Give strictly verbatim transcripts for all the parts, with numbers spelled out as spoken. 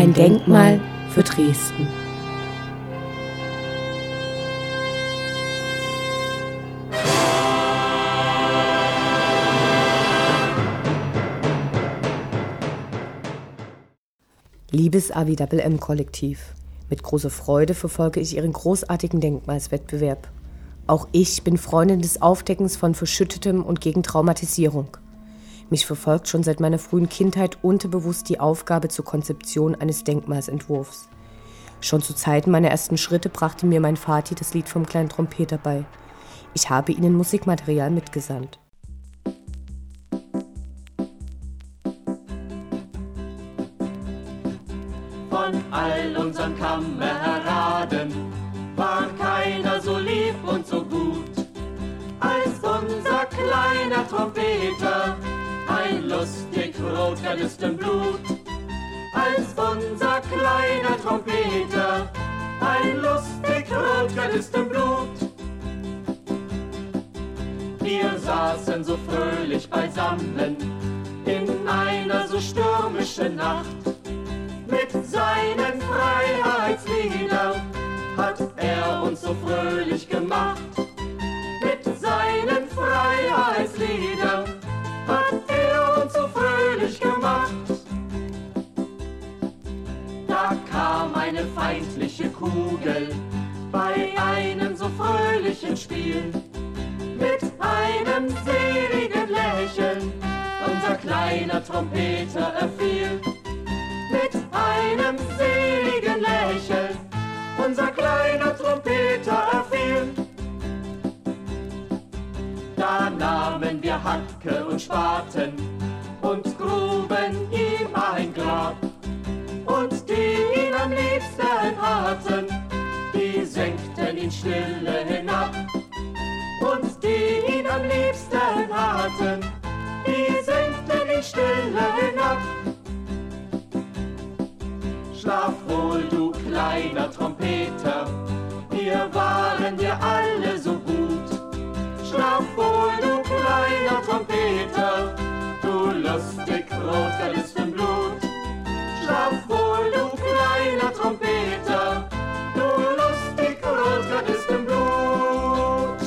Ein Denkmal für Dresden. Liebes A W M M-Kollektiv, mit großer Freude verfolge ich Ihren großartigen Denkmalswettbewerb. Auch ich bin Freundin des Aufdeckens von Verschüttetem und gegen Traumatisierung. Mich verfolgt schon seit meiner frühen Kindheit unterbewusst die Aufgabe zur Konzeption eines Denkmalsentwurfs. Schon zu Zeiten meiner ersten Schritte brachte mir mein Vati das Lied vom kleinen Trompeter bei. Ich habe ihnen Musikmaterial mitgesandt. Von all unseren Kameraden war keiner so lieb und so gut als unser kleiner Trompeter, ein lustig rot-verdüstem Blut. Als unser kleiner Trompeter, ein lustig rot-verdüstem Blut. Wir saßen so fröhlich beisammen in einer so stürmischen Nacht. Mit seinen Freiheitsliedern hat er uns so fröhlich gemacht. Mit seinen Freiheitsliedern hat er uns so fröhlich gemacht. Da kam eine feindliche Kugel bei einem so fröhlichen Spiel. Mit einem seligen Lächeln unser kleiner Trompeter erfiel. Mit einem seligen Lächeln unser kleiner Trompeter erfiel. Da nahmen wir Hacke und Spaten und gruben ihm ein Grab. Und die ihn am liebsten hatten, die senkten ihn stille hinab. Und die ihn am liebsten hatten, die senkten ihn stille hinab. Schlaf wohl, du kleiner Trompeter, wir waren dir alle so gut. Schlaf wohl, du kleiner Trompeter, du lustig rot-verdüstem Blut. Schlaf wohl, du kleiner Trompeter, du lustig rot-verdüstem Blut.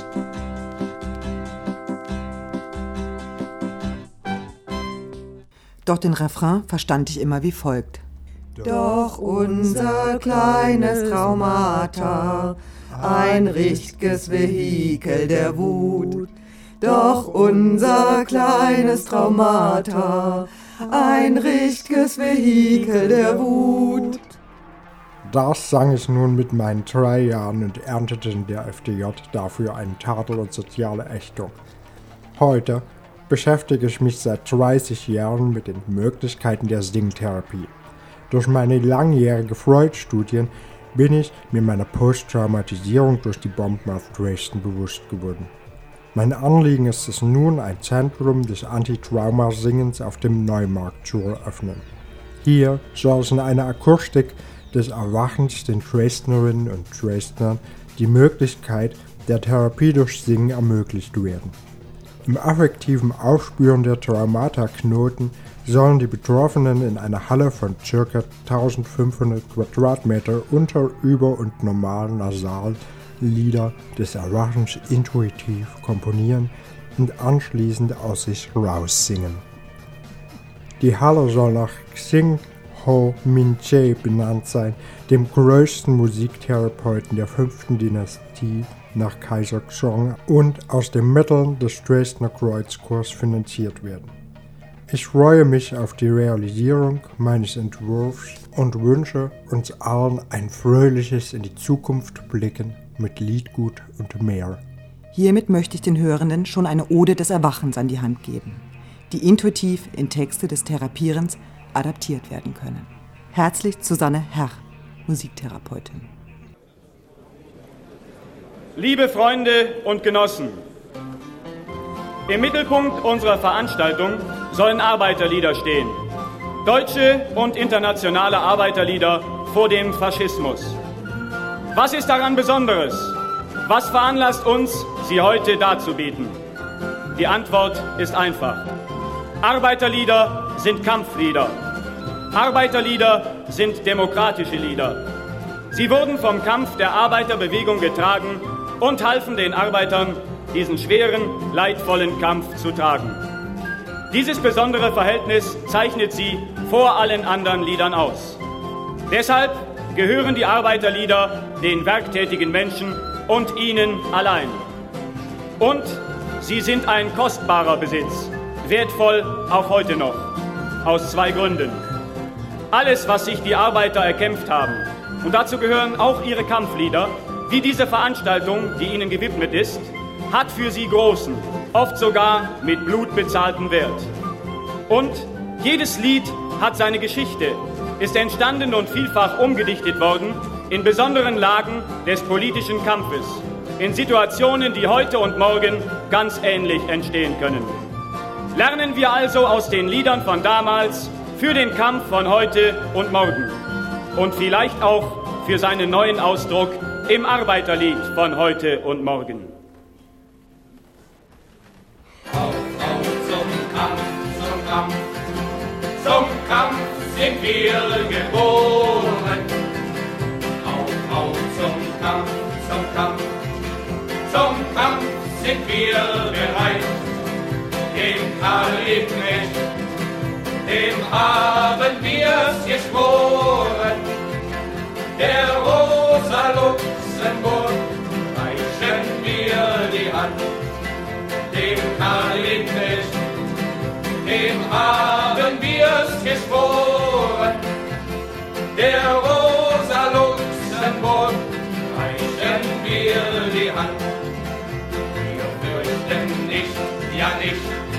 Doch den Refrain verstand ich immer wie folgt. Doch unser kleines Traumata, ein richtiges Vehikel der Wut. Doch unser kleines Traumata, ein richtiges Vehikel der Wut. Das sang ich nun mit meinen drei Jahren und erntete in der F D J dafür einen Tadel und soziale Ächtung. Heute beschäftige ich mich seit dreißig Jahren mit den Möglichkeiten der Singtherapie. Durch meine langjährige Freud-Studien bin ich mir meiner Posttraumatisierung durch die Bomben auf Dresden bewusst geworden. Mein Anliegen ist es nun, ein Zentrum des Anti-Trauma-Singens auf dem Neumarkt zu eröffnen. Hier soll es in einer Akustik des Erwachens den Dresdnerinnen und Dresdnern die Möglichkeit der Therapie durch Singen ermöglicht werden. Im affektiven Aufspüren der Traumata-Knoten sollen die Betroffenen in einer Halle von ca. eintausendfünfhundert Quadratmeter unter, über und normal nasal Lieder des Erwachens intuitiv komponieren und anschließend aus sich raussingen. Die Halle soll nach Xing Ho Min Che benannt sein, dem größten Musiktherapeuten der fünften Dynastie nach Kaiser Xong, und aus den Mitteln des Dresdner Kreuzchors finanziert werden. Ich freue mich auf die Realisierung meines Entwurfs und wünsche uns allen ein fröhliches in die Zukunft blicken mit Liedgut und mehr. Hiermit möchte ich den Hörenden schon eine Ode des Erwachens an die Hand geben, die intuitiv in Texte des Therapierens adaptiert werden können. Herzlich Susanne Herr, Musiktherapeutin. Liebe Freunde und Genossen, im Mittelpunkt unserer Veranstaltung sollen Arbeiterlieder stehen. Deutsche und internationale Arbeiterlieder vor dem Faschismus. Was ist daran Besonderes? Was veranlasst uns, sie heute darzubieten? Die Antwort ist einfach. Arbeiterlieder sind Kampflieder. Arbeiterlieder sind demokratische Lieder. Sie wurden vom Kampf der Arbeiterbewegung getragen und halfen den Arbeitern, diesen schweren, leidvollen Kampf zu tragen. Dieses besondere Verhältnis zeichnet sie vor allen anderen Liedern aus. Deshalb gehören die Arbeiterlieder den werktätigen Menschen und ihnen allein. Und sie sind ein kostbarer Besitz, wertvoll auch heute noch, aus zwei Gründen. Alles, was sich die Arbeiter erkämpft haben, und dazu gehören auch ihre Kampflieder, wie diese Veranstaltung, die ihnen gewidmet ist, hat für sie großen, oft sogar mit Blut bezahlten Wert. Und jedes Lied hat seine Geschichte, ist entstanden und vielfach umgedichtet worden in besonderen Lagen des politischen Kampfes, in Situationen, die heute und morgen ganz ähnlich entstehen können. Lernen wir also aus den Liedern von damals für den Kampf von heute und morgen und vielleicht auch für seinen neuen Ausdruck im Arbeiterlied von heute und morgen. Auf, auf zum Kampf, zum Kampf, zum Kampf sind wir geboren. Auf, auf zum Kampf, zum Kampf, zum Kampf sind wir bereit. Dem Karl Liebknecht, dem haben wir's geschworen. Der Rosa Luxemburg reichen wir die Hand. Dem Karl Liebknecht, dem haben wir's geschworen. Der Rosa Luxemburg reichen wir die Hand. Wir fürchten nicht, ja nicht,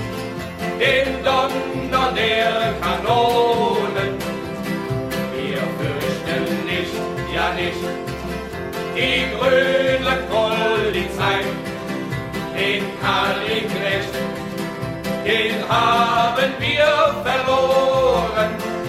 den Donner der Kanonen. Wir fürchten nicht, ja nicht, die grüne Polizei. Den Karl Liebknecht, den haben wir verloren.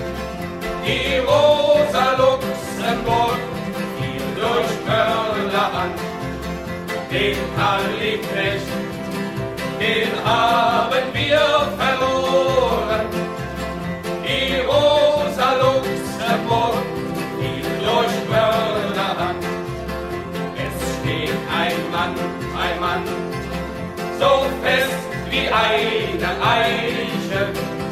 Die Rosa Luxemburg fiel durch Mörder an. Den Karl Liebknecht, den haben wir verloren. Die Rosa Luxemburg fiel durch Mörder an. Es steht ein Mann, ein Mann, so fest wie eine Eiche.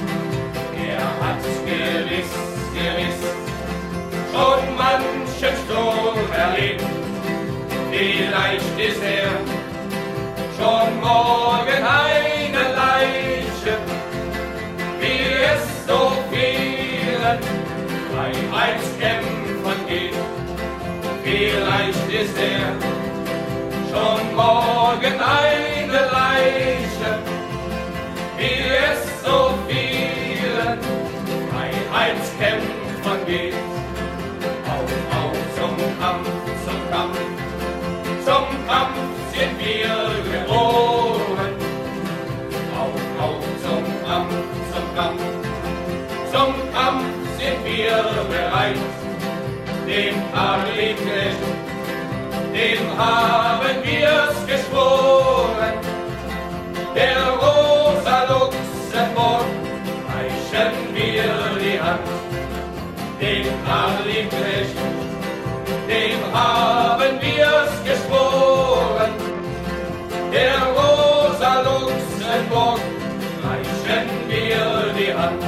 Er hat gewiss, gewiss schon manchen Sturm erlebt. Vielleicht ist er schon morgen eine Leiche, wie es so vielen Freiheitskämpfern geht. Vielleicht ist er schon morgen eine Leiche, wie es so vielen Freiheitskämpfern geht. Auf, auf zum Kampf, zum Kampf, zum Kampf sind wir geboren. Auf, auf zum Kampf, zum Kampf, zum Kampf sind wir bereit. Dem Karl Liebknecht, dem haben wir's geschworen. Der Rosa Luxemburg reichen wir die Hand. Dem Karl Liebknecht, dem haben wir's geschworen. Der Rosa Luxemburg reichen wir die Hand.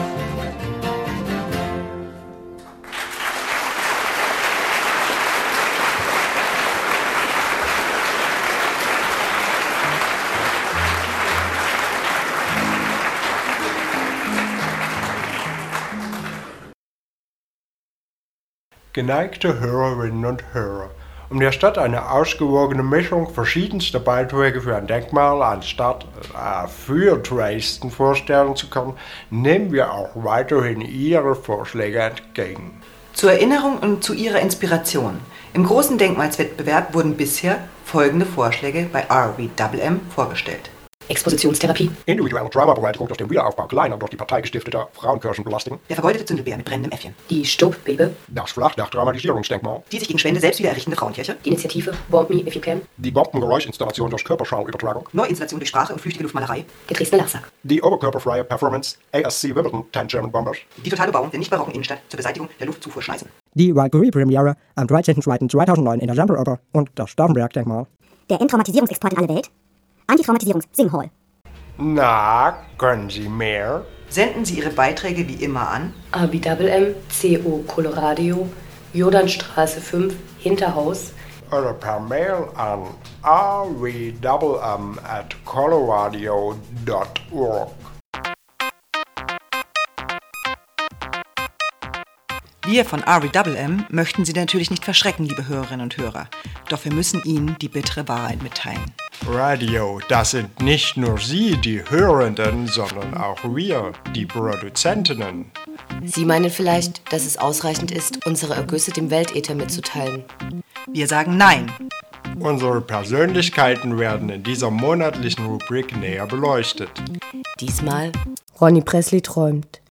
Geneigte Hörerinnen und Hörer, um der Stadt eine ausgewogene Mischung verschiedenster Beiträge für ein Denkmal anstatt äh, für Dresden vorstellen zu können, nehmen wir auch weiterhin Ihre Vorschläge entgegen. Zur Erinnerung und zu Ihrer Inspiration. Im großen Denkmalswettbewerb wurden bisher folgende Vorschläge bei R W M M vorgestellt. Expositionstherapie. Individuelle Traumabewältigung durch den Wiederaufbau kleiner, durch die Partei gestifteter Frauenkirchenbelastung. Der vergeudete Zündelbär mit brennendem Äffchen. Die Stubbbibel. Das Flachdach-Traumatisierungsdenkmal. Die sich gegen Spende selbst wieder errichtende Frauenkirche. Die Initiative Bomb Me If You Can. Die Bombengeräuschinstallation durch Körperschallübertragung. Neuinstallation durch Sprache und flüchtige Luftmalerei. Der Dresdner Lachsack. Die oberkörperfreie Performance A S C Wimbledon ten German Bombers. Die Totalbebauung der nicht barocken Innenstadt zur Beseitigung der Luftzufuhrschneisen. Die Valkyrie-Premiere am dreizehnten zweiten zweitausendneun in der Semperoper und das Stauffenberg-Denkmal. Der Enttraumatisierungsexport in alle Welt. Antitraumatisierungs-Sing-Hall. Na, können Sie mehr? Senden Sie Ihre Beiträge wie immer an A B M M, C O Colorado, Jordanstraße fünf, Hinterhaus. Oder per Mail an a w m m at colorado dot org. Wir von R W M M möchten Sie natürlich nicht verschrecken, liebe Hörerinnen und Hörer. Doch wir müssen Ihnen die bittere Wahrheit mitteilen. Radio, das sind nicht nur Sie, die Hörenden, sondern auch wir, die Produzentinnen. Sie meinen vielleicht, dass es ausreichend ist, unsere Ergüsse dem Weltäther mitzuteilen. Wir sagen Nein. Unsere Persönlichkeiten werden in dieser monatlichen Rubrik näher beleuchtet. Diesmal Ronny Presley träumt.